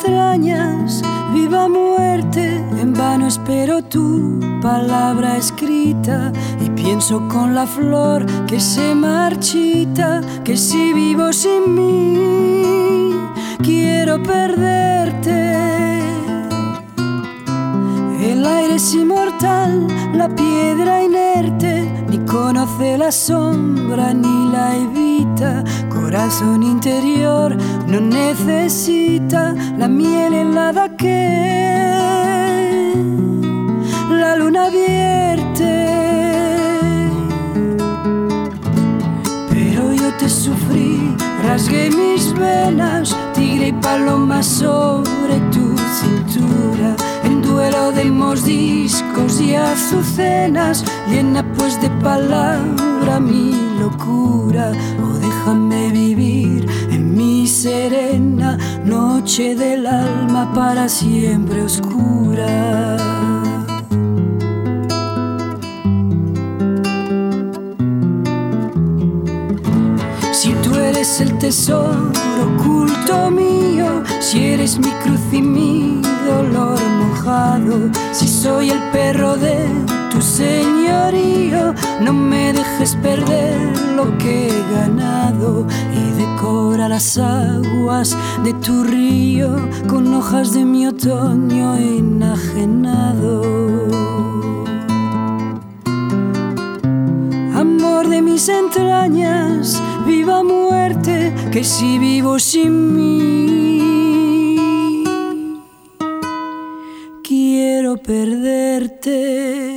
entrañas, viva muerte, en vano espero tu palabra escrita y pienso con la flor que se marchita, que si vivo sin mí, quiero perderte. El aire es inmortal, la piedra inerte, ni conoce la sombra ni la evita. Corazón interior no necesita la miel helada que la luna vierte. Pero yo te sufrí, rasgué mis venas, tigre y paloma sobre tu cintura, en duelo de mordiscos y azucenas, llena pues de palabra mi locura. Oh, déjame vivir en mi serena noche del alma para siempre oscura. Si tú eres el tesoro oculto mío, si eres mi cruz y mi dolor mojado, si soy el perro de tu señorío, no me dejes perder lo que he ganado y decora las aguas de tu río con hojas de mi otoño enajenado. Amor de mis entrañas, viva muerte, que si vivo sin mí, quiero perderte.